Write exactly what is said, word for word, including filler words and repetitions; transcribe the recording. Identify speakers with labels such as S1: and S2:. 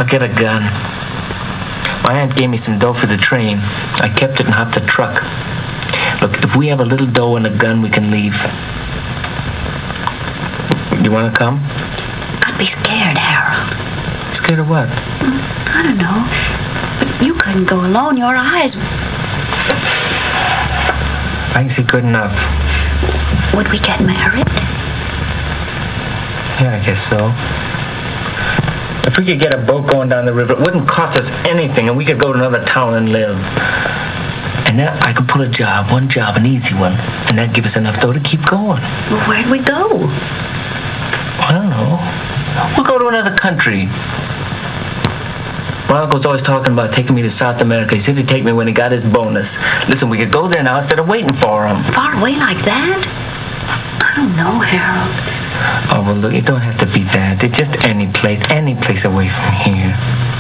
S1: I'll get a gun. My aunt gave me some dough for the train. I kept it and hopped the truck. Look, if we have a little dough and a gun, we can leave. You want to come?
S2: I'd be scared, Harold.
S1: Scared of what?
S2: I don't know. But you couldn't go alone. Your eyes...
S1: I can see good enough.
S2: Would we get married?
S1: Yeah, I guess so. If we could get a boat going down the river, it wouldn't cost us anything, and we could go to another town and live. And then I could pull a job, one job, an easy one, and that'd give us enough dough to keep going.
S2: Well, where'd we go?
S1: I don't know. We'll go to another country. My uncle's always talking about taking me to South America. He said he'd take me when he got his bonus. Listen, we could go there now instead of waiting for him.
S2: Far away like that? I don't know, Harold.
S1: Oh, well, look, it don't have to be that. It's just any place, any place away from here.